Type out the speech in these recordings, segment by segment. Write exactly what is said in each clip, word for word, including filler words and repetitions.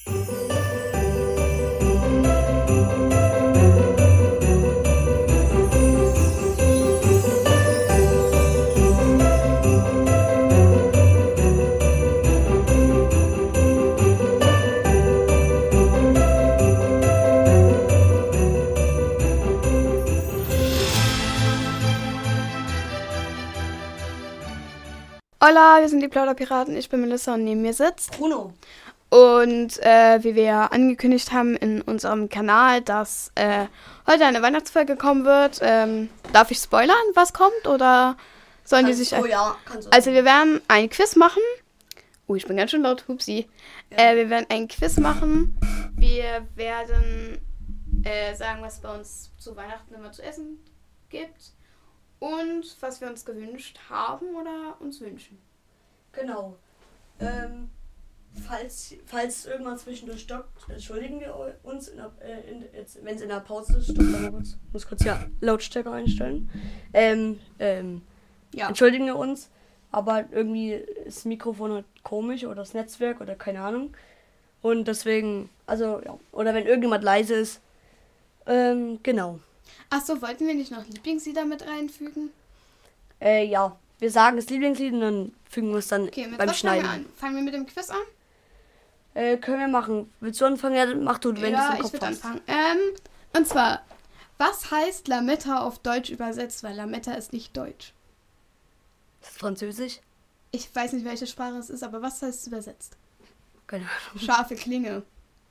Hola, wir sind die Plauderpiraten. Ich bin Melissa und neben mir sitzt Bruno. Und äh, wie wir ja angekündigt haben in unserem Kanal, dass äh, heute eine Weihnachtsfolge kommen wird. Ähm, darf ich spoilern, was kommt? Oder sollen Kannst die sich... du, ja, kannst du. Also wir werden ein Quiz machen. Oh, ich bin ganz schön laut, hupsi. Ja. Äh, wir werden ein Quiz machen. Wir werden äh, sagen, was bei uns zu Weihnachten immer zu essen gibt. Und was wir uns gewünscht haben oder uns wünschen. Genau. Ähm, falls, falls irgendwann zwischendurch stockt, entschuldigen wir uns, in der, äh, in, wenn es in der Pause stockt. Ich kurz, muss kurz ja Lautstärke einstellen. Ähm, ähm, Ja. Entschuldigen wir uns, aber irgendwie ist das Mikrofon halt komisch oder das Netzwerk oder keine Ahnung. Und deswegen, also ja, oder wenn irgendjemand leise ist, ähm, genau. Achso, wollten wir nicht noch Lieblingslieder mit reinfügen? Äh, ja, wir sagen das Lieblingslied und dann fügen wir es dann Okay, mit beim was fangen Schneiden. wir an? Fangen wir mit dem Quiz an? Äh, können wir machen. Willst du anfangen? Ja, dann mach du, wenn ja, du es im ich Kopf würde hast. anfangen. Ähm, und zwar, was heißt Lametta auf Deutsch übersetzt? Weil Lametta ist nicht Deutsch. Ist das Französisch? Ich weiß nicht, welche Sprache es ist, aber was heißt es übersetzt? Keine Ahnung. Scharfe Klinge.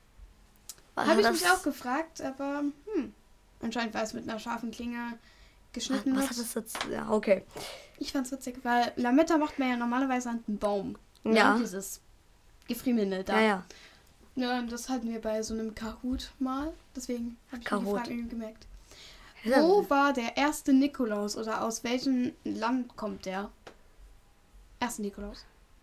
Was Habe ich hat mich das- auch gefragt, aber hm. Anscheinend war es mit einer scharfen Klinge geschnitten Was wird. hat das jetzt? Ja, okay. Ich fand's witzig, weil Lametta macht man ja normalerweise an einem Baum. Ne? Ja. Dieses Gefriemelde da. Ja, ja. Ja, und das hatten wir bei so einem Kahoot mal. Deswegen habe ich mir die Kahoot. Frage gemerkt. Ja. Wo war der erste Nikolaus oder aus welchem Land kommt der? Erste Nikolaus.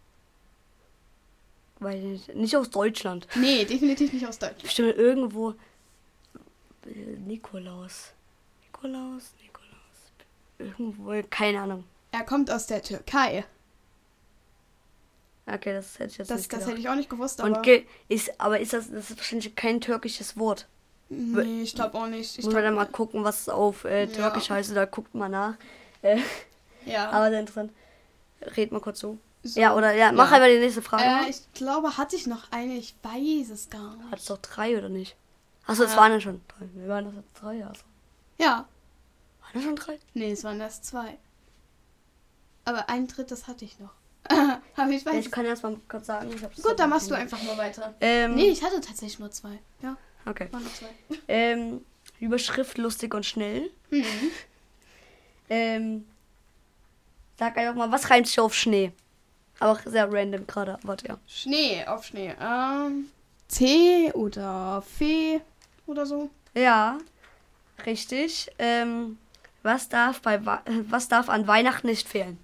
Weil nicht, nicht aus Deutschland. Nee, definitiv nicht aus Deutschland. Bestimmt irgendwo. äh, Nikolaus. Nikolaus, Nikolaus. Irgendwo, keine Ahnung. Er kommt aus der Türkei. Okay, das hätte ich jetzt Das, nicht das gedacht. hätte ich auch nicht gewusst, aber... Und ge- ist, aber ist das, das ist wahrscheinlich kein türkisches Wort. nee, ich glaube auch nicht. Ich Muss man glaub, dann mal gucken, was es auf äh, Ja. Türkisch heißt. Oder guckt mal nach. Äh, ja. aber sehr interessant. Red mal kurz so. So. Ja, oder ja, mach Ja. einfach die nächste Frage. Äh, ich glaube, hatte ich noch eine? Ich weiß es gar nicht. Hat es doch drei oder nicht? Achso, es Ja. waren ja schon drei. Wir waren das jetzt drei, also. Ja. Waren das schon drei? Nee, es waren erst zwei. Aber ein drittes hatte ich noch. Aber ich weiß Ich kann erst mal kurz sagen. Ich hab's Gut, dann machst du nicht. einfach nur weiter. Ähm, Nee, ich hatte tatsächlich nur zwei. Ja, Okay. waren nur zwei. Ähm, Überschrift lustig und schnell. Mhm. Ähm, sag einfach mal, was reimt sich auf Schnee? Aber auch sehr random gerade. Warte, ja. Schnee, auf Schnee. Ähm, C oder Fee oder so. Ja, richtig. Ähm, was darf bei Wa- was darf an Weihnachten nicht fehlen?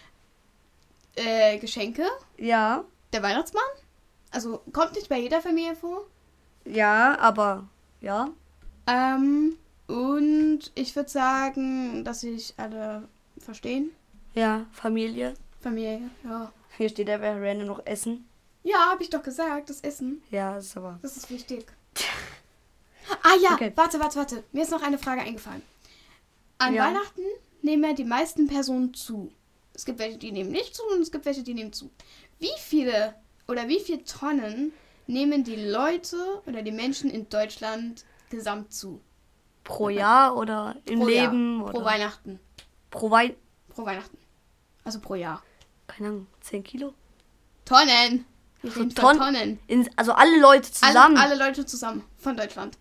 Äh, Geschenke. Ja, Der Weihnachtsmann. Also, kommt nicht bei jeder Familie vor. ja, aber ja. Ähm, und ich würde sagen, dass sich alle verstehen. Ja, Familie. Familie, ja. Hier steht ja bei random noch Essen. Ja, habe ich doch gesagt, das Essen. Ja, ist aber. Das ist wichtig. Ah ja, Okay. warte, warte, warte. Mir ist noch eine Frage eingefallen. An Ja. Weihnachten nehmen ja die meisten Personen zu. Es gibt welche, die nehmen nicht zu und es gibt welche, die nehmen zu. Wie viele oder wie viele Tonnen nehmen die Leute oder die Menschen in Deutschland gesamt zu? Pro Jahr oder im Pro Jahr. Leben? Pro Oder Weihnachten. pro Wein. Pro Weihnachten. Also pro Jahr. Keine Ahnung, zehn Kilo? Tonnen! Wir So reden von Tonnen? Tonnen. In, also alle Leute zusammen. Alle, alle Leute zusammen von Deutschland.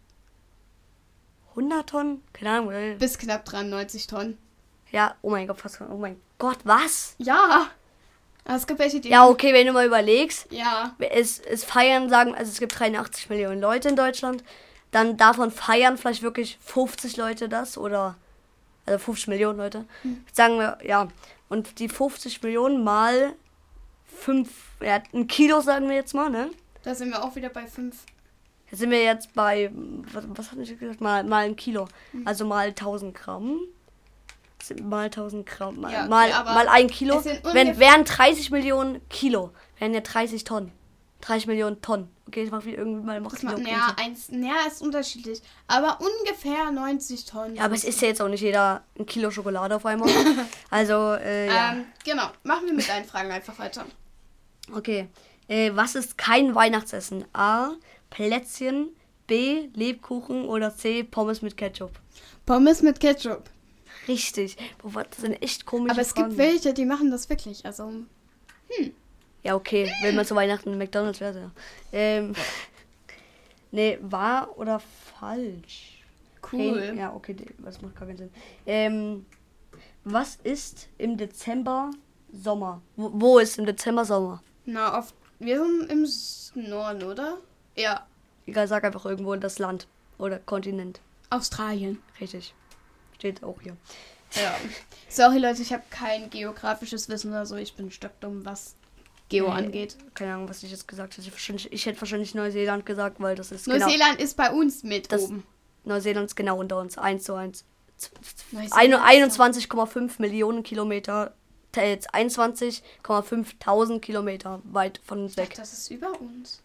hundert Tonnen? Keine Ahnung. äh, Bis knapp dreiundneunzig Tonnen. Ja, oh mein Gott, fast. Oh mein Gott, was? Ja. Aber es gibt welche, die... Ja, okay, wenn du mal überlegst, Ja. es, es feiern, sagen, also es gibt dreiundachtzig Millionen Leute in Deutschland, dann davon feiern vielleicht wirklich fünfzig Leute das oder, also fünfzig Millionen Leute, Hm. sagen wir, ja, und die fünfzig Millionen mal fünf, ja, ein Kilo sagen wir jetzt mal, ne? Da sind wir auch wieder bei fünf. Jetzt sind wir jetzt bei, was, was hatte ich gesagt, mal, mal ein Kilo, Hm. also mal tausend Gramm. Mal tausend Gramm, mal, Ja, okay, mal, aber mal ein Kilo. es sind Wenn, ungefähr- wären dreißig Millionen Kilo, wären ja dreißig Tonnen. dreißig Millionen Tonnen. Okay, ich mach wie irgendwie mal Das macht, ja, eins, ja, ist unterschiedlich. Aber ungefähr neunzig Tonnen. Ja, aber es ist ja jetzt auch nicht jeder ein Kilo Schokolade auf einmal. Also, äh, ja. Ähm, genau. Machen wir mit deinen Fragen einfach weiter. Okay. Äh, was ist kein Weihnachtsessen? A. Plätzchen. B. Lebkuchen. Oder C. Pommes mit Ketchup. Pommes mit Ketchup. Richtig. Boah, das sind echt komische Aber es Fragen. gibt welche, die machen das wirklich. Also, Ja, okay. Wenn man zu Weihnachten McDonalds wäre, ja. Ähm, nee, wahr oder falsch? cool. Kein, ja, okay, die- das macht gar keinen Sinn. Ähm, was ist im Dezember Sommer? Wo, wo ist im Dezember Sommer? Na, oft. Wir sind im S- Norden, oder? Ja. Egal, sag einfach irgendwo in das Land oder Kontinent. Australien. Richtig. Steht auch hier. Ja. Sorry, Leute, ich habe kein geografisches Wissen oder so. Ich bin stockdumm, was Geo Nee, angeht. Keine Ahnung, was ich jetzt gesagt hätte. Ich, wahrscheinlich- ich hätte wahrscheinlich Neuseeland gesagt, weil das ist Neuseeland ist bei uns mit Das- oben. genau. Neuseeland ist genau unter uns. eins zu eins. Neuseeland Ein- ist doch- einundzwanzig Komma fünf Millionen Kilometer. äh, einundzwanzig Komma fünf tausend Kilometer weit von uns Ich weg. dachte, das ist über uns.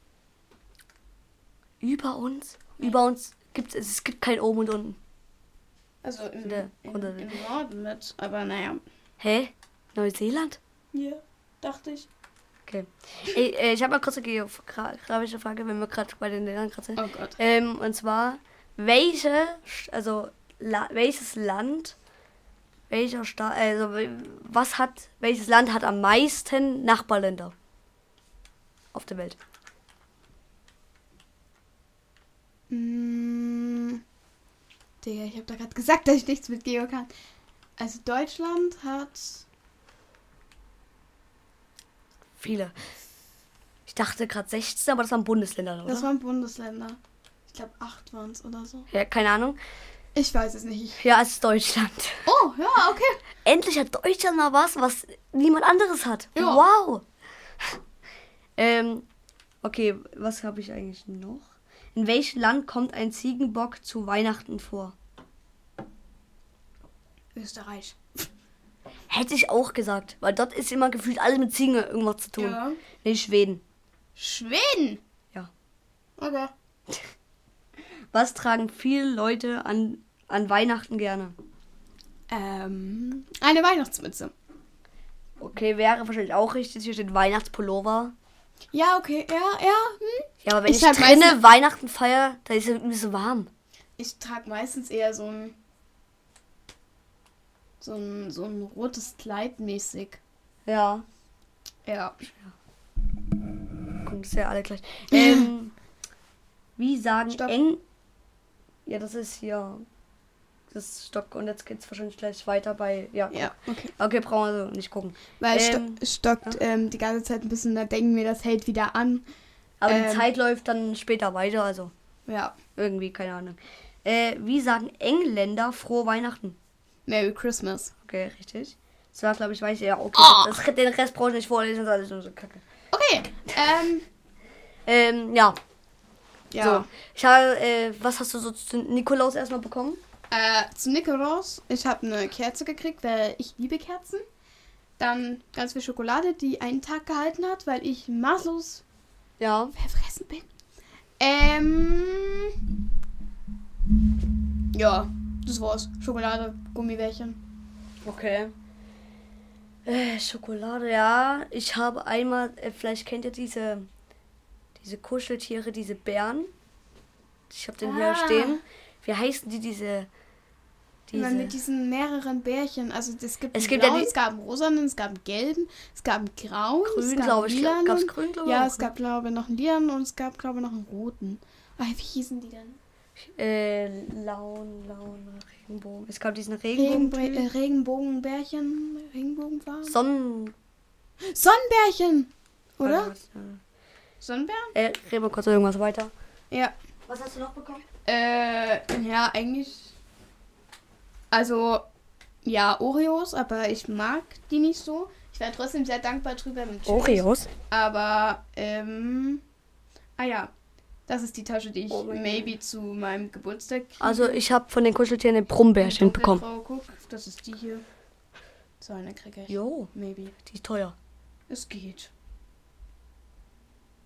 Über uns? Über uns gibt es, es gibt kein Oben und Unten. Also im, Der- im, unter- im Norden mit. Aber naja. Hä? Neuseeland? Ja, dachte ich. Okay. Ey, äh, ich habe mal kurz eine geografische Frage, wenn wir gerade bei den Ländern gerade sind. Oh Gott. Ähm, und zwar, welche, also la, welches Land, welcher Staat, also was hat, welches Land hat am meisten Nachbarländer auf der Welt? Mm, Digga, ich habe da gerade gesagt, dass ich nichts mit Geo kann. Also Deutschland hat... Viele. Ich dachte gerade sechzehn, aber das waren Bundesländer, oder? Das waren Bundesländer. Ich glaube, acht waren es oder so. Ja, keine Ahnung. Ich weiß es nicht. Ja, es ist Deutschland. Oh, ja, okay. Endlich hat Deutschland mal was, was niemand anderes hat. Ja. Wow. ähm, okay, was habe ich eigentlich noch? In welchem Land kommt ein Ziegenbock zu Weihnachten vor? Österreich. Hätte ich auch gesagt, weil dort ist immer gefühlt alles mit Ziegen irgendwas zu tun. Ja. Nee, Schweden. Schweden. Ja. Okay. Was tragen viele Leute an, an Weihnachten gerne? Ähm, eine Weihnachtsmütze. Okay, wäre wahrscheinlich auch richtig. Hier steht Weihnachtspullover. Ja, okay. Ja, ja. Hm. Ja, aber wenn Ich ich, hab drinnen meistens- Weihnachten feiere, dann ist es irgendwie so warm. Ich trage meistens eher so ein... So ein, so ein rotes Kleid mäßig. Ja. Ja. Gucken, das ist ja alle gleich. Ähm, wie sagen Stopp. eng... Ja, das ist hier... Das ist Stock und jetzt geht's wahrscheinlich gleich weiter bei... Ja, Ja, okay. okay, brauchen wir so nicht gucken. Weil Ähm, sto stockt ähm, die ganze Zeit ein bisschen, da denken wir, das hält wieder an. Aber Ähm. die Zeit läuft dann später weiter, also Ja. irgendwie, keine Ahnung. Äh, wie sagen Engländer frohe Weihnachten? Merry Christmas. Okay, richtig. Das war, glaube ich, weiß ich, ja, okay. Oh. Das, den Rest brauche ich nicht vorlesen, das ist alles nur so kacke. Okay. Ähm, Ähm, ja. ja. So. Ich habe, äh, was hast du so zu Nikolaus erstmal bekommen? Äh, zu Nikolaus, ich habe eine Kerze gekriegt, weil ich liebe Kerzen. Dann ganz viel Schokolade, die einen Tag gehalten hat, weil ich maßlos Ja. verfressen bin. Ähm. Ja, das war's. Schokolade, Gummibärchen. Okay. Äh, Schokolade, ja. Ich habe einmal, äh, vielleicht kennt ihr diese, diese Kuscheltiere, diese Bären. Ich habe den hier Ah. stehen. Wie heißen die, diese, Immer diese... mit diesen mehreren Bärchen. Also es gibt, Es einen gibt ja blauen, die- es gab einen rosanen, es gab einen gelben, es gab einen grauen, es Grün, gab glaube einen ich. lilanen. Gab es grün, glaube ich? Ja, auch, es gab, glaube ich, noch einen lilanen und es gab, glaube ich, noch einen roten. Ah, wie hießen die denn? Äh, Laun, Laun, Regenbogen. Es gab diesen Regenbo Regenbogen. äh, Regenbogenbärchen, Regenbogenfarben? Sonnen... Sonnenbärchen, oder? Warte, warte. Sonnenbären? Äh, reden wir kurz irgendwas weiter. Ja. Was hast du noch bekommen? Äh, ja, eigentlich. Also, ja, Oreos, aber ich mag die nicht so. Ich wäre trotzdem sehr dankbar drüber. Mit Chips. Oreos? Aber, ähm. Ah ja. Das ist die Tasche, die ich Oh mein maybe zu meinem Geburtstag kriege. Also ich habe von den Kuscheltieren ein Brummbärchen bekommen. Dunkelgrau, guck, das ist die hier. So eine kriege ich. Jo, Maybe. die ist teuer. Es geht.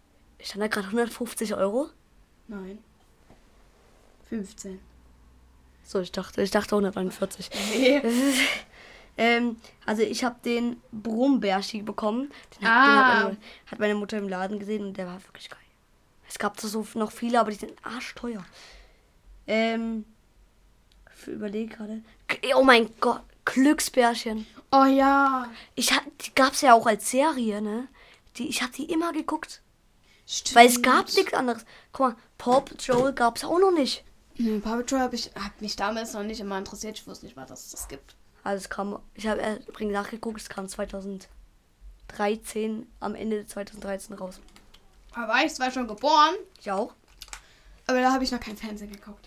Ich stand da gerade hundertfünfzig Euro. Nein. fünfzehn. So, ich dachte, ich dachte hunderteinundvierzig. Nee. ähm, also ich habe den Brummbärschi bekommen. Den, hat, Ah. den hat, meine, hat meine Mutter im Laden gesehen und der war wirklich geil. Es gab so noch viele, aber die sind arschteuer. Ähm, ich überlege gerade. Oh mein Gott, Glücksbärchen. Oh ja. Ich hab, die gab's ja auch als Serie, ne? Die, ich habe die immer geguckt. Stimmt. Weil es gab nichts anderes. Guck mal, Paw Patrol gab's auch noch nicht. Nee, Paw Patrol hab ich, hat mich damals noch nicht immer interessiert. Ich wusste nicht mal, dass es das gibt. Also es kam, ich habe übrigens nachgeguckt, es kam zweitausenddreizehn, am Ende zweitausenddreizehn raus. Da war ich zwar schon geboren, Ich auch. aber da habe ich noch kein Fernsehen geguckt.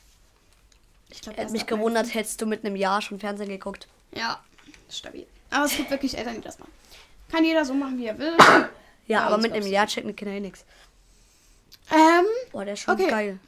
Ich glaube, Hätte mich gewundert, hättest du mit einem Jahr schon Fernsehen geguckt. Ja, stabil. Aber es gibt wirklich Eltern, die das machen. Kann jeder so machen, wie er will. Ja, Ja, aber uns mit einem gab's- Jahr checken die Kinder eh nichts. Ähm, Boah, der ist schon Okay. geil.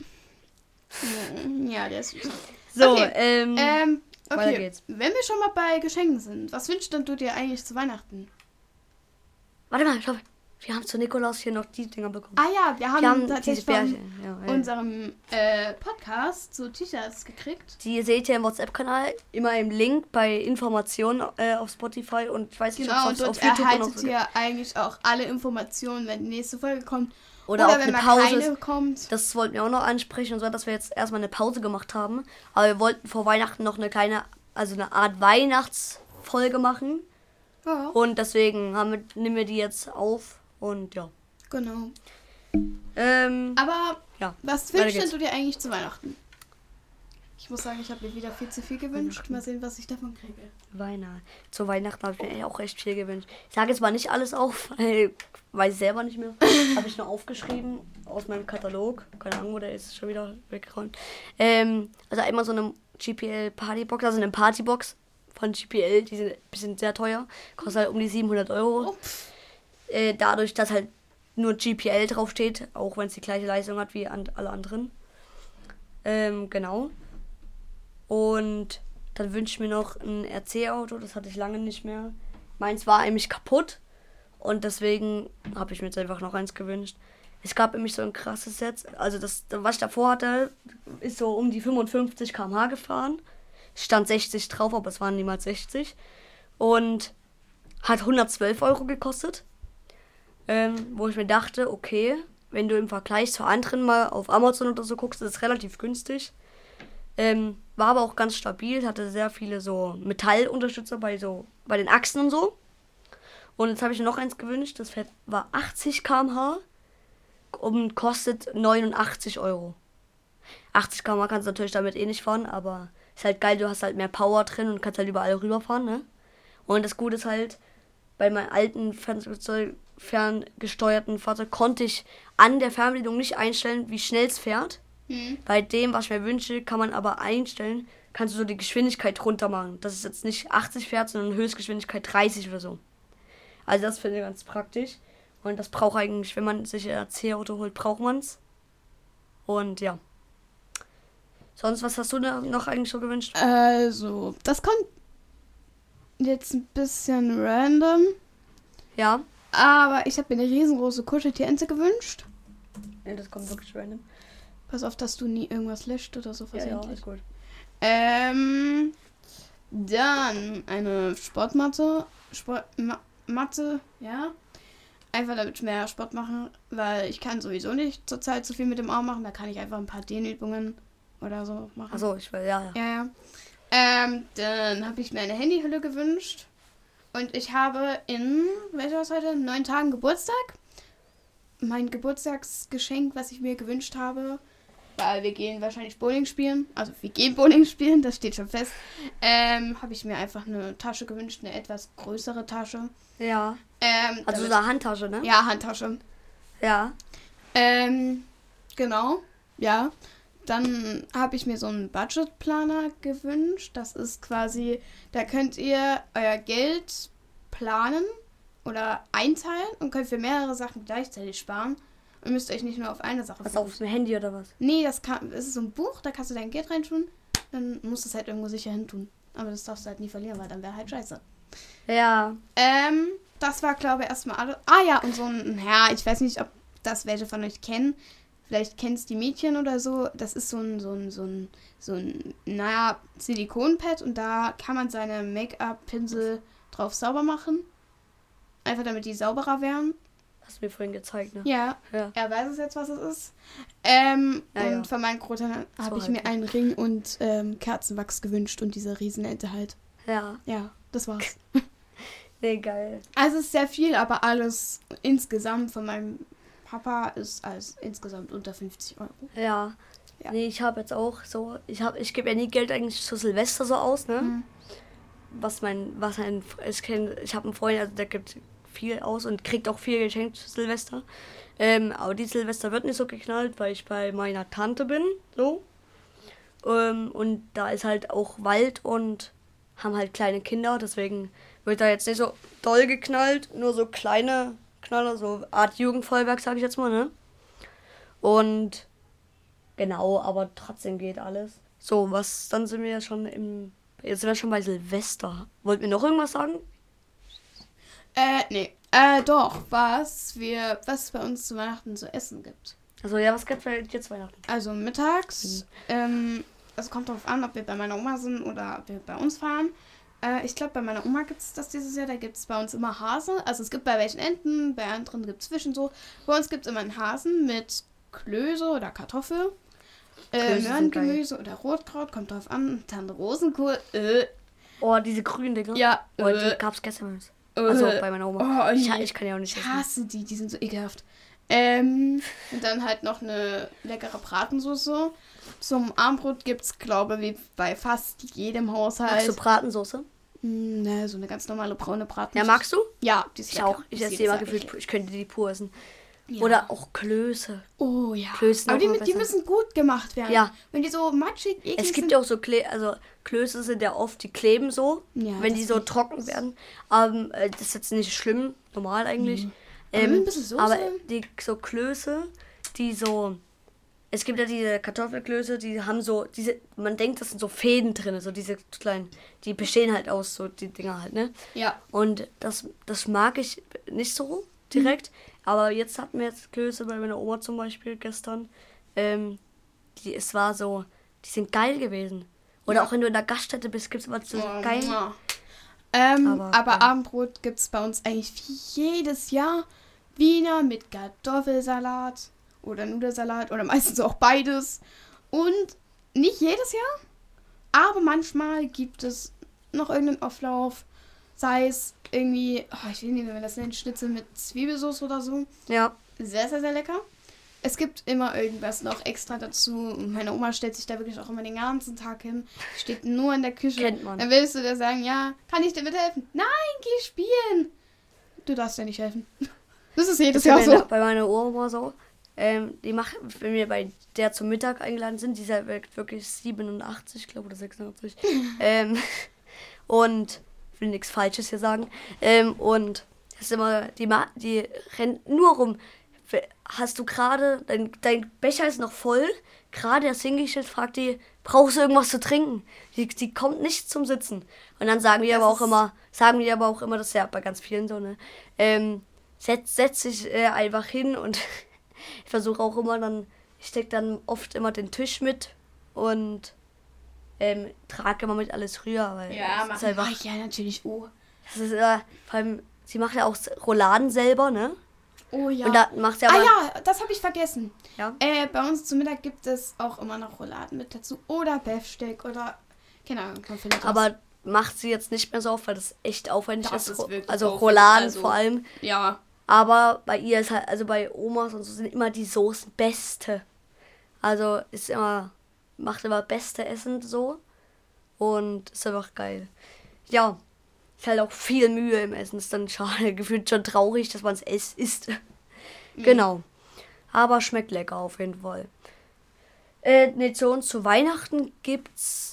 ja, der ist süß. So, Okay. ähm, Ähm, Weiter okay. geht's. Wenn wir schon mal bei Geschenken sind, was wünschst denn du dir eigentlich zu Weihnachten? warte mal, schau. Wir haben zu Nikolaus hier noch die Dinger bekommen. Ah ja, wir haben, wir haben diese tatsächlich von Bärchen. Ja, ja. unserem äh, Podcast so T-Shirts gekriegt. Die seht ihr im WhatsApp-Kanal, immer im Link bei Informationen äh, auf Spotify und ich weiß nicht, Genau, ob und es dort auf YouTube erhaltet noch so ihr eigentlich auch alle Informationen, wenn die nächste Folge kommt. Oder, Oder, auch wenn eine mal Pause keine ist. kommt. Das wollten wir auch noch ansprechen und so, dass wir jetzt erstmal eine Pause gemacht haben. Aber wir wollten vor Weihnachten noch eine kleine, also eine Art Weihnachtsfolge machen. Ja, Und deswegen haben wir, nehmen wir die jetzt auf und ja. genau. Ähm, Aber ja, was weiter wünschst geht's. denn du dir eigentlich zu Weihnachten? Ich muss sagen, ich habe mir wieder viel zu viel gewünscht. Mal sehen, was ich davon kriege. Weihnachten. Zu Weihnachten habe ich mir auch echt viel gewünscht. Ich sage jetzt mal nicht alles auf, weil weiß ich selber nicht mehr. Habe ich nur aufgeschrieben aus meinem Katalog. Keine Ahnung, wo der ist, schon wieder weggeräumt. Ähm, also einmal so eine G P L Partybox, also eine Partybox von G P L. Die sind ein bisschen sehr teuer. Kostet halt um die siebenhundert Euro. Oh, Äh, dadurch, dass halt nur G P L draufsteht, auch wenn es die gleiche Leistung hat wie an, alle anderen. Ähm, genau. Und dann wünsche ich mir noch ein R C-Auto, das hatte ich lange nicht mehr. Meins war eigentlich kaputt und deswegen habe ich mir jetzt einfach noch eins gewünscht. Es gab nämlich so ein krasses Set, also das, was ich davor hatte, ist so um die fünfundfünfzig Kilometer pro Stunde gefahren. Es stand sechzig drauf, aber es waren niemals sechzig. Und hat hundertzwölf Euro gekostet. Ähm, wo ich mir dachte, okay, wenn du im Vergleich zu anderen mal auf Amazon oder so guckst, ist es relativ günstig. Ähm, war aber auch ganz stabil, hatte sehr viele so Metallunterstützer bei so bei den Achsen und so. Und jetzt habe ich mir noch eins gewünscht, das fährt, war achtzig Kilometer pro Stunde und kostet neunundachtzig Euro. achtzig Kilometer pro Stunde kannst du natürlich damit eh nicht fahren, aber ist halt geil, du hast halt mehr Power drin und kannst halt überall rüberfahren, ne? Und das Gute ist halt, bei meinem alten Fernsteuer- ferngesteuerten Fahrzeug konnte ich an der Fernbedienung nicht einstellen, wie schnell es fährt. hm. Bei dem, was ich mir wünsche, kann man aber einstellen, kannst du so die Geschwindigkeit runter machen. Dass es jetzt nicht achtzig fährt, sondern Höchstgeschwindigkeit dreißig oder so. Also das finde ich ganz praktisch. Und das braucht eigentlich, wenn man sich ein R C-Auto holt, braucht man es. Und ja. Sonst, was hast du da noch eigentlich so gewünscht? Also, das kommt jetzt ein bisschen random. Ja. Aber ich habe mir eine riesengroße Kuscheltierente gewünscht. Ja, das kommt wirklich random. Pass auf, dass du nie irgendwas löscht oder so Ja, ja, versehentlich. ist gut. Ähm, dann eine Sportmatte. Sportmatte, ja. Einfach damit ich mehr Sport machen, weil ich kann sowieso nicht zurzeit so viel mit dem Arm machen. Da kann ich einfach ein paar Dehnübungen oder so machen. Achso, ich will, ja, ja. Ja, ja. Ähm, dann habe ich mir eine Handyhülle gewünscht. Und ich habe in, welcher ist heute? Neun Tagen Geburtstag. Mein Geburtstagsgeschenk, was ich mir gewünscht habe, weil wir gehen wahrscheinlich Bowling spielen. Also wir gehen Bowling spielen, das steht schon fest. Ähm, habe ich mir einfach eine Tasche gewünscht, eine etwas größere Tasche. Ja. Ähm, Also damit- so eine Handtasche, ne? ja, Handtasche. Ja. Ähm, genau, ja. Dann habe ich mir so einen Budgetplaner gewünscht. Das ist quasi, da könnt ihr euer Geld planen oder einteilen und könnt für mehrere Sachen gleichzeitig sparen. Und müsst euch nicht nur auf eine Sache Was, auf dem Handy oder was? Nee, das, kann, das ist so ein Buch, da kannst du dein Geld reintun. Dann musst du es halt irgendwo sicher hin tun. Aber das darfst du halt nie verlieren, weil dann wäre halt scheiße. Ja. Ähm, das war, glaube ich, erstmal alles. Ah ja, und so ein, ja, ich weiß nicht, ob das welche von euch kennen. Vielleicht kennst die Mädchen oder so. Das ist so ein, so ein, so ein, so ein, naja, Silikonpad und da kann man seine Make-up-Pinsel drauf sauber machen. Einfach damit die sauberer werden. Hast du mir vorhin gezeigt, ne? Ja, Ja. er weiß es jetzt, was es ist. Ähm, Ja, und ja. von meinen Großeltern habe ich halt. mir einen Ring und ähm, Kerzenwachs gewünscht und diese Riesenente halt. Ja. Ja, das war's. Nee, geil. Also es ist sehr viel, aber alles insgesamt von meinem Papa ist alles insgesamt unter fünfzig Euro. Ja. Ja. Nee, ich habe jetzt auch so, ich habe, ich gebe ja nie Geld eigentlich zu Silvester so aus, ne? Mhm. Was mein, was ein, ich kenn, ich habe einen Freund, also der gibt viel aus und kriegt auch viel geschenkt zu Silvester. Ähm, aber die Silvester wird nicht so geknallt, weil ich bei meiner Tante bin, so. Ähm, und da ist halt auch Wald und haben halt kleine Kinder, deswegen wird da jetzt nicht so doll geknallt, nur so kleine Knaller, so Art Jugendfeuerwerk, sag ich jetzt mal, ne? Und genau, aber trotzdem geht alles. So, was, dann sind wir ja schon im, jetzt sind wir schon bei Silvester. Wollt ihr noch irgendwas sagen? Äh, nee. Äh, doch, was wir, was es bei uns zu Weihnachten zu essen gibt. Also ja, was gibt es jetzt Weihnachten? Also mittags, ähm, es kommt darauf an, ob wir bei meiner Oma sind oder ob wir bei uns fahren. Äh, ich glaube, bei meiner Oma gibt es das dieses Jahr, da gibt es bei uns immer Hase. Also es gibt bei welchen Enten, bei anderen gibt es Fischen so. Bei uns gibt es immer einen Hasen mit Klöße oder Kartoffel. Äh, Klöße sind Möhrengemüse oder Rotkraut, kommt drauf an. Dann Rosenkohl, äh, Oh, diese grünen Dinger. ja, Oh, äh, die gab's gestern bei uns. äh, Also bei meiner Oma. Oh, Ich, nee. ich kann ja auch nicht Ich essen. hasse die, die sind so ekelhaft. Ähm, und dann halt noch eine leckere Bratensoße. Zum Abendbrot gibt's, glaube ich, wie bei fast jedem Haushalt. Magst du Bratensoße? Mm, ne, so eine ganz normale braune Bratensoße. Ja, magst du? Ja, die ist Ich lecker. auch. Ich Ist esse die jedes immer Jahr gefühlt, echt ich könnte die pur essen. lecker. Oder Ja. auch Klöße. Oh ja. Klöße Aber die, noch mal die besser. müssen gut gemacht werden. Ja. Wenn die so matschig, eklig Es gibt sind. ja auch so Kle also Klöße sind ja oft, die kleben so, Ja, wenn das die so finde ich trocken krass. werden. Aber äh, das ist jetzt nicht schlimm, normal eigentlich. Mhm. Aber mit ein bisschen Soße? aber die so Klöße, die so, es gibt ja diese Kartoffelklöße, die haben so, diese, man denkt, das sind so Fäden drin, so diese kleinen, die bestehen halt aus, so die Dinger halt, ne? Ja. Und das, das mag ich nicht so direkt. Aber jetzt hatten wir jetzt Klöße bei meiner Oma zum Beispiel gestern. Ähm, die, es war so, die sind geil gewesen. Oder Ja. auch wenn du in der Gaststätte bist, gibt es was so Oh, geil. mua. Ähm, aber Aber, ähm, Abendbrot gibt es bei uns eigentlich wie jedes Jahr. Wiener mit Kartoffelsalat oder Nudelsalat oder meistens auch beides. Und nicht jedes Jahr, aber manchmal gibt es noch irgendeinen Auflauf. Sei es irgendwie, oh, ich weiß nicht, wie man das nennt, Schnitzel mit Zwiebelsauce oder so. Ja, Sehr, sehr, sehr lecker. Es gibt immer irgendwas noch extra dazu. Und meine Oma stellt sich da wirklich auch immer den ganzen Tag hin. Steht nur in der Küche. Kennt man. Dann willst du dir sagen, ja, kann ich dir mithelfen? Nein, geh spielen. Du darfst ja nicht helfen. Das ist jedes das Jahr ist bei, so. meiner- bei meiner Oma so. Ähm, die macht, wenn wir bei der zum Mittag eingeladen sind, die ist halt wirklich siebenundachtzig, glaube oder sechsundachtzig. ähm, und ich will nichts Falsches hier sagen. Ähm, und das ist immer, die, ma- die rennt nur rum. Hast du gerade, dein, dein Becher ist noch voll, gerade erst hingestellt, fragt die, brauchst du irgendwas zu trinken? Die, die kommt nicht zum Sitzen. Und dann sagen die Das aber auch ist- immer, sagen die aber auch immer, das ist ja bei ganz vielen so, ne? Ähm, setz, setz dich äh, einfach hin und ich versuche auch immer dann, ich stecke dann oft immer den Tisch mit und ähm, trage immer mit alles rüber, weil Ja, das mach, ist einfach, mach ich ja natürlich. Oh, das ist, äh, vor allem, sie macht ja auch Rouladen selber, ne? oh ja. Und da macht sie ah aber, ja, das habe ich vergessen. ja. Äh, bei uns zum Mittag gibt es auch immer noch Rouladen mit dazu. Oder Beefsteak oder, keine Ahnung, man findet was. Aber macht sie jetzt nicht mehr so oft, weil das echt aufwendig Das ist. ist wirklich Also aufwendig, Rouladen also- vor allem. Ja, Aber bei ihr ist halt, also bei Omas und so sind immer die Soßen beste. Also ist immer, macht immer beste Essen so. Und ist einfach geil. Ja, ist halt auch viel Mühe im Essen. Ist dann schade, gefühlt schon traurig, dass man es isst. Genau. Aber schmeckt lecker auf jeden Fall. Äh, ne, zu uns zu Weihnachten gibt's,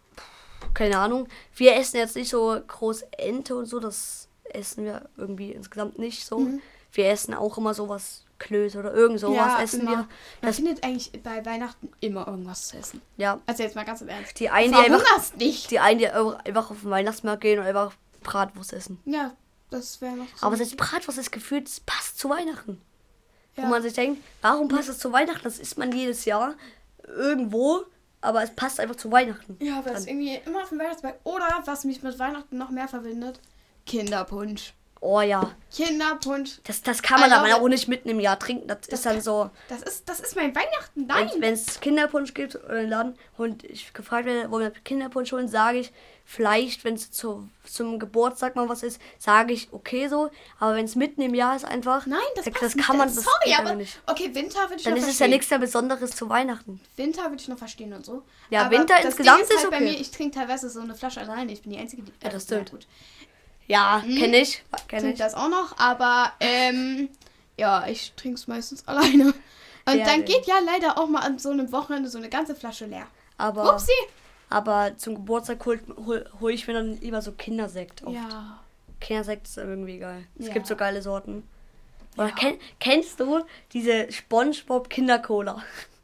keine Ahnung. Wir essen jetzt nicht so groß Ente und so, das essen wir irgendwie insgesamt nicht so. Mhm. Wir essen auch immer sowas, Klöße oder irgend sowas ja, essen immer. wir. Man Das, findet eigentlich bei Weihnachten immer irgendwas zu essen. ja, Also jetzt mal ganz im Ernst. die einen, die einfach, Verhungerst nicht. die einen, die einfach auf den Weihnachtsmarkt gehen und einfach Bratwurst essen. Ja, das wäre noch so. Aber selbst Bratwurst ist gefühlt, es passt zu Weihnachten. wo Ja. man sich denkt, warum passt es zu Weihnachten? Das isst man jedes Jahr irgendwo, aber es passt einfach zu Weihnachten. Ja, weil es Dann- irgendwie immer auf dem Weihnachtsmarkt. Oder was mich mit Weihnachten noch mehr verbindet, Kinderpunsch. Oh ja, Kinderpunsch. das, das kann man I aber love auch nicht mitten im Jahr trinken. Das, ist dann so, Das ist, das ist mein Weihnachten. Nein. wenn es Kinderpunsch gibt oder im Laden und ich gefragt werde, wo wir Kinderpunsch holen, sage ich, vielleicht, wenn es zu, zum Geburtstag mal was ist, sage ich, okay so. Aber wenn es mitten im Jahr ist einfach, Nein, das, das, passt das nicht. kann man, das Sorry, geht aber einfach nicht. okay, Winter würde ich Dann noch ist es ja verstehen. nichts mehr Besonderes zu Weihnachten. Winter würde ich noch verstehen und so. Ja, aber Winter das insgesamt Ding ist halt bei okay. mir, ich trinke teilweise so eine Flasche alleine. Ich bin die Einzige, die... Ja, das na stimmt. gut. Ja, Hm? kenne ich. Kenn Trinke ich. das auch noch, aber ähm, ja, ich trinke es meistens alleine. Und Ja, dann ja. geht ja leider auch mal an so einem Wochenende so eine ganze Flasche leer. Aber, Upsi! aber zum Geburtstag hol, hol, hol ich mir dann lieber so Kindersekt oft. Ja. Kindersekt ist irgendwie geil. Es Ja. gibt so geile Sorten. Oder Ja. kenn, kennst du diese SpongeBob Kindercola?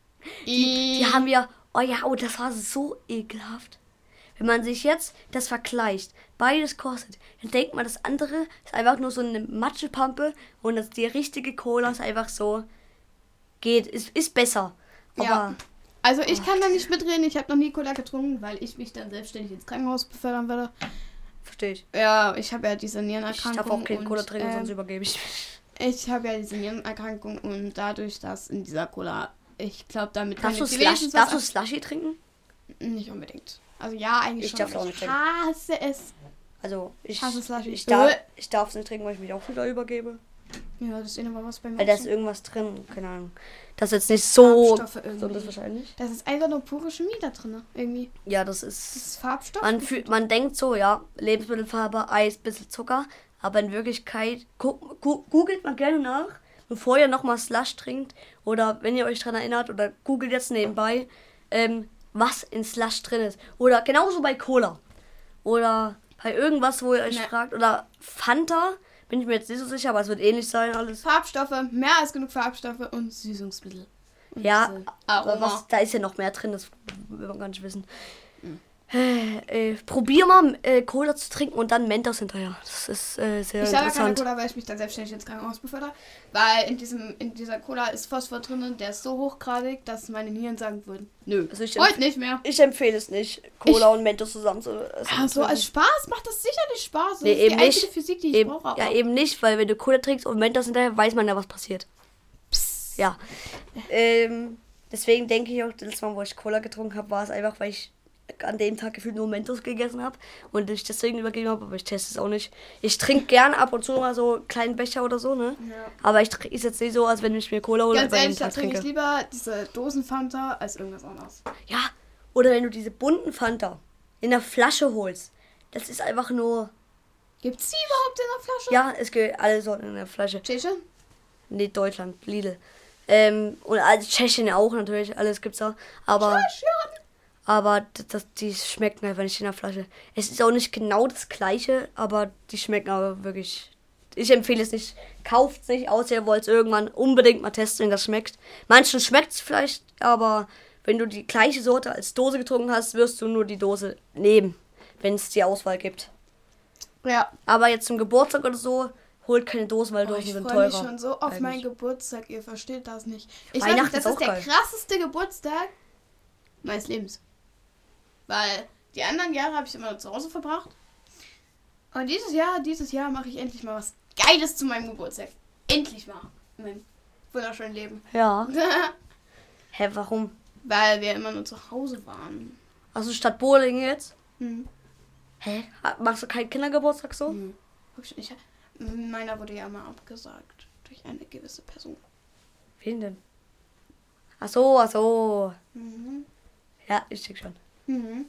Die, die haben wir. Oh ja, oh, das war so ekelhaft. Wenn man sich jetzt das vergleicht, beides kostet, dann denkt man, das andere ist einfach nur so eine Matschepampe und das, die richtige Cola ist einfach so, geht, ist, ist besser. Aber Ja. Also ich kann da nicht mitreden. Ich habe noch nie Cola getrunken, weil ich mich dann selbstständig ins Krankenhaus befördern werde. verstehe ich. Ja, ich habe ja diese Ich Nierenerkrankung. darf auch keinen und, Cola trinken, ähm, sonst übergebe ich mich. Ich habe ja diese Nierenerkrankung und dadurch, dass in dieser Cola, ich glaube, damit Darfst du, die Slush, wenigstens darfst du was- Slushy trinken? Nicht unbedingt. Also ja, eigentlich Ich schon. darf's aber auch ich nicht trinken. hasse es. Also, ich, Hasse Slushy. ich, darf, Äh. ich darf es nicht trinken, weil ich mich auch wieder übergebe. Ja, das ist eh nochmal was bei mir. Weil da auch ist so. irgendwas drin, keine Ahnung. Das ist jetzt nicht so Farbstoffe irgendwie. besonders wahrscheinlich. Das ist einfach nur pure Chemie da drin. Irgendwie. Ja, das Das ist... ist Farbstoff. Man, fühlt, man denkt so, ja, Lebensmittelfarbe, Eis, bisschen Zucker. Aber in Wirklichkeit, gu gu googelt mal gerne nach, bevor ihr nochmal Slush trinkt. Oder wenn ihr euch dran erinnert, oder googelt jetzt nebenbei, ähm, was in Slush drin ist. Oder genauso bei Cola. Oder bei irgendwas, wo ihr euch Ne. fragt. Oder Fanta, bin ich mir jetzt nicht so sicher, aber es wird ähnlich sein alles. Farbstoffe, mehr als genug Farbstoffe und Süßungsmittel. Und Ja, diese aber Aroma. was, da ist ja noch mehr drin, das will man gar nicht wissen. Äh, äh, probier mal äh, Cola zu trinken und dann Mentos hinterher. Das ist äh, sehr Ich habe ja keine interessant. Cola, weil ich mich dann selbstständig ins Krankenhaus befördere. Weil in, diesem, in dieser Cola ist Phosphor drin, der ist so hochgradig, dass meine Nieren sagen würden, nö, Also ich, heute empf nicht mehr. ich empfehle es nicht, Cola und Mentos zusammen zu essen. Ja, so als Spaß macht das sicherlich Spaß. Das Nee, ist eben die einzige nicht. Physik, die ich eben, brauche. ja, aber- eben nicht, weil wenn du Cola trinkst und Mentos hinterher, weiß man ja, was passiert. Psst. Ja. Ähm, deswegen denke ich auch, das letzte Mal, wo ich Cola getrunken habe, war es einfach, weil ich an dem Tag gefühlt nur Mentos gegessen habe und ich deswegen übergeben habe, aber ich teste es auch nicht. Ich trinke gerne ab und zu mal so einen kleinen Becher oder so, ne? Ja. Aber ich tr- ist jetzt nicht so, als wenn ich mir Cola hole Ganz und ehrlich, jeden da Tag trinke ich trinke. lieber diese Dosenfanta als irgendwas anderes. Ja, oder wenn du diese bunten Fanta in der Flasche holst, das ist einfach nur... Gibt's die überhaupt in der Flasche? Ja, es gibt alle Sorten in der Flasche. Tschechien? Nee, Deutschland, Lidl. Ähm, und also Tschechien auch natürlich, alles gibt's da. Aber, Tschechien! aber das, das, die schmecken einfach nicht in der Flasche. Es ist auch nicht genau das gleiche, aber die schmecken aber wirklich. Ich empfehle es nicht. Kauft es nicht, außer ihr wollt es irgendwann unbedingt mal testen, wenn das schmeckt. Manchen schmeckt es vielleicht, aber wenn du die gleiche Sorte als Dose getrunken hast, wirst du nur die Dose nehmen, wenn es die Auswahl gibt. Ja. Aber jetzt zum Geburtstag oder so, holt keine Dose, weil Oh, Dosen ich sind freue mich teurer. schon so auf eigentlich. meinen Geburtstag. Ihr versteht das nicht. Ich weiß Weihnachten nicht, das ist ist auch der geil. krasseste Geburtstag meines Lebens. Weil die anderen Jahre habe ich immer zu Hause verbracht. Und dieses Jahr, dieses Jahr mache ich endlich mal was Geiles zu meinem Geburtstag. Endlich mal. In meinem wunderschönen Leben. Ja. Hä, warum? Weil wir immer nur zu Hause waren. Also statt Bowling jetzt? Hm. Hä? Ha- Machst du keinen Kindergeburtstag so? Hm. Guck, Ich, meiner wurde ja mal abgesagt. Durch eine gewisse Person. Wen denn? Ach so, ach so. Mhm. Ja, ich check schon. Mhm.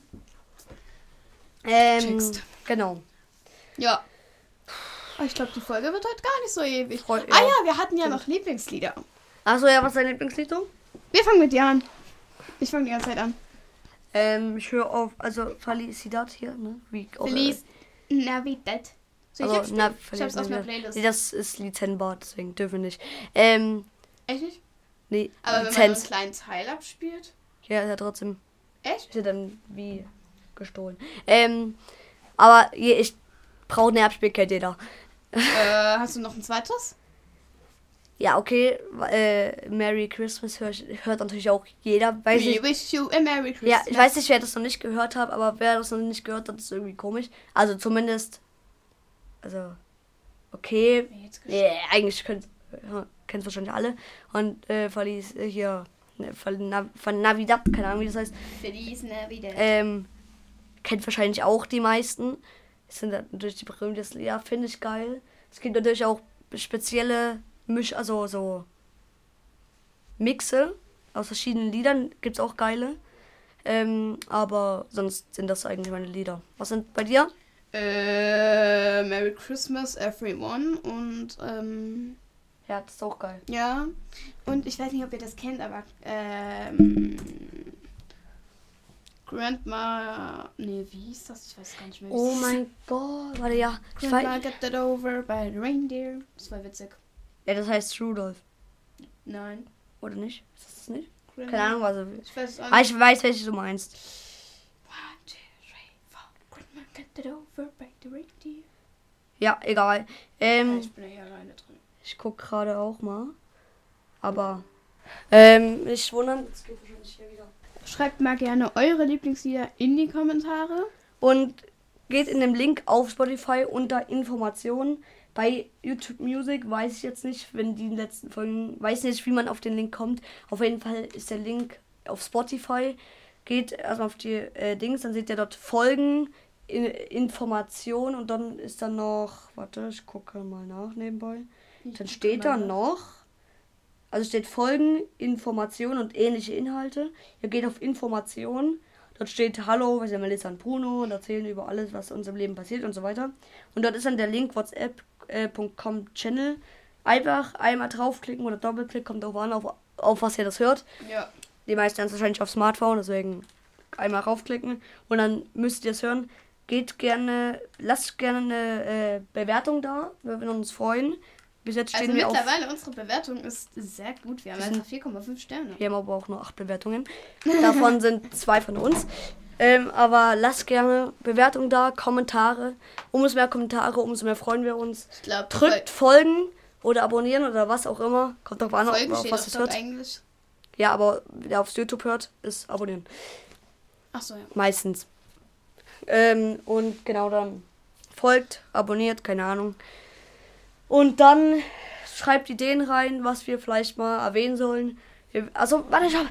Ähm, Checkst. genau. Ja. Aber ich glaube, die Folge wird heute gar nicht so ewig. Freu- Ah ja. ja, wir hatten ja noch Lieblingslieder. Ach so, ja, was ist dein Lieblingslied so? Wir fangen mit dir an. Ich fange die ganze Zeit an. Ähm, ich höre auf, also Felicidad hier, ne? Wie, auch, Feliz Navidad. Soll ich Also, jetzt na, spielen? Ich hab's auf einer Playlist. Nee, das ist Lizenzbar, deswegen dürfen wir nicht. Ähm, Echt nicht? nee, Aber wenn man einen Lizenz. kleinen Teil abspielt. Ja, ist ja trotzdem. Echt? Ist ja dann wie gestohlen. Ähm, aber je- ich brauche eine Abspiel, kennt jeder. äh, hast du noch ein zweites? Ja, okay, äh, Merry Christmas hör, hört natürlich auch jeder. Weiß We ich, wish you a Merry Christmas. ja, ich weiß nicht, wer das noch nicht gehört hat, aber wer das noch nicht gehört hat, ist irgendwie komisch. Also zumindest, also, okay, yeah, eigentlich könnt es wahrscheinlich alle. Und äh, Feliz, äh, hier, von Navidad, keine Ahnung, wie das heißt. Feliz Navidad. Ähm, kennt wahrscheinlich auch die meisten. Das sind natürlich die berühmtesten Lieder, finde ich geil. Es gibt natürlich auch spezielle Misch, also so Mixe aus verschiedenen Liedern, gibt's auch geile. Ähm, aber sonst sind das eigentlich meine Lieder. Was sind bei dir? Äh, Merry Christmas Everyone und ähm, ja, das ist auch geil. Ja, und ich weiß nicht, ob ihr das kennt, aber ähm, Grandma, nee, wie hieß das? Ich weiß gar nicht mehr. Wie Oh mein Gott, warte, ja. Grandma got that over by the reindeer. Das war witzig. Ja, das heißt Rudolph. Nein. Oder nicht? Ist das nicht? Grandma. Keine Ahnung, was er will. Ich weiß es auch Ah, nicht. ich weiß, welche du meinst. One, two, three, four. Grandma got that over by the reindeer. Ja, egal. Ähm, ich bin ja hier alleine drin. ich guck gerade auch mal. Aber, ähm, nicht wundern. Jetzt geht wahrscheinlich hier wieder. Schreibt mal gerne eure Lieblingslieder in die Kommentare. Und geht in dem Link auf Spotify unter Informationen. Bei YouTube Music weiß ich jetzt nicht, wenn die letzten Folgen, weiß nicht, wie man auf den Link kommt. Auf jeden Fall ist der Link auf Spotify. Geht erstmal auf die äh, Dings, dann seht ihr dort Folgen, in, Informationen und dann ist dann noch, warte, ich gucke mal nach nebenbei. Ich Dann steht da noch, also steht Folgen, Informationen und ähnliche Inhalte. Ihr geht auf Informationen. Dort steht Hallo, wir sind Melissa und Bruno und erzählen über alles, was uns im Leben passiert und so weiter. Und dort ist dann der Link whatsapp punkt com Channel. Einfach einmal draufklicken oder doppelklicken, kommt auch an, auf, auf was ihr das hört. Ja. Die meisten haben es wahrscheinlich auf Smartphone, deswegen einmal raufklicken und dann müsst ihr es hören. Geht gerne, lasst gerne eine äh, Bewertung da, wir würden uns freuen. Bis jetzt stehen Also wir auf... mittlerweile, unsere Bewertung ist sehr gut. Wir haben Wir einfach vier Komma fünf Sterne. Wir haben aber auch nur acht Bewertungen. Davon sind zwei von uns. Ähm, aber lasst gerne Bewertungen da, Kommentare. Umso mehr Kommentare, umso mehr freuen wir uns. Ich glaube, Drückt Folgen oder abonnieren oder was auch immer. Kommt drauf an, Folgen auf steht was auch es dort hört. eigentlich. Ja, aber wer aufs YouTube hört, ist abonnieren. Ach so, ja. Meistens. Ähm, und genau dann folgt, abonniert, keine Ahnung. Und dann schreibt Ideen rein, was wir vielleicht mal erwähnen sollen. Wir, also, warte, schau.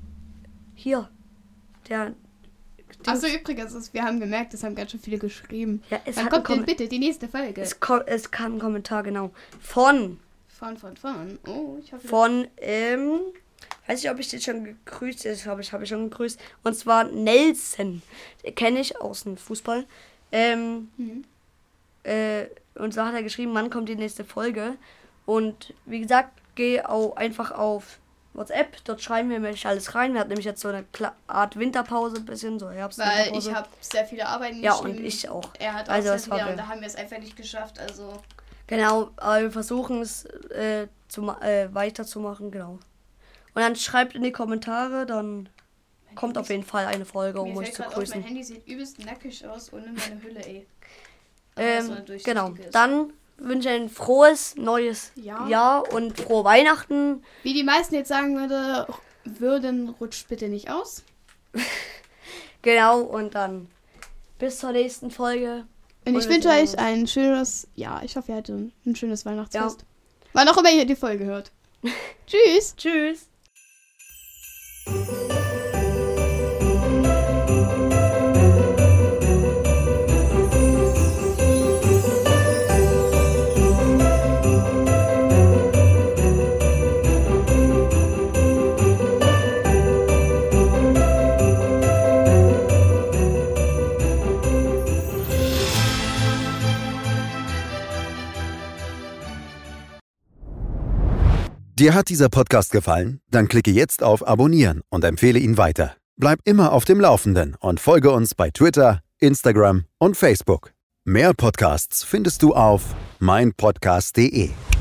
Hier. Der. Achso, übrigens, ist, wir haben gemerkt, es haben ganz schön viele geschrieben. Ja, es Dann hat kommt einen denn bitte die nächste Folge. Es, ko- es kam ein Kommentar, genau. Von. Von, von, von. Oh, ich hoffe... Von, ähm. Weiß nicht, ob ich den schon gegrüßt habe. Ich glaube, ich habe schon gegrüßt. Und zwar Nelson. Den kenne ich aus dem Fußball. Ähm. Mhm. Äh, und so hat er geschrieben, wann kommt die nächste Folge. Und wie gesagt, geh auch einfach auf WhatsApp. Dort schreiben wir nämlich alles rein. Wir hatten nämlich jetzt so eine Kla- Art Winterpause, ein bisschen so Herbst. Weil ich habe sehr viele Arbeiten Ja, geschrieben. und ich auch. Er hat auch Also, sehr es war viele geil. und da haben wir es einfach nicht geschafft. Also Genau, aber wir versuchen es äh, zu, ma- äh, weiterzumachen, genau. Und dann schreibt in die Kommentare, dann kommt auf jeden Fall eine Folge, um mir euch fällt zu gerade auf, mein grüßen. Handy sieht übelst nackig aus ohne meine Hülle, ey. Aber Ähm, so eine durchsichtige genau, ist. dann wünsche ich ein frohes neues Ja. Jahr und frohe Weihnachten. Wie die meisten jetzt sagen würde, würden, rutscht bitte nicht aus. Genau, und dann bis zur nächsten Folge. Und ich Und wir wünsche sehen euch uns. ein schönes, ja, ich hoffe, ihr hattet ein schönes Weihnachtsfest. Wann auch immer ihr die Folge hört. Tschüss. Tschüss. Dir hat dieser Podcast gefallen? Dann klicke jetzt auf Abonnieren und empfehle ihn weiter. Bleib immer auf dem Laufenden und folge uns bei Twitter, Instagram und Facebook. Mehr Podcasts findest du auf meinpodcast punkt de.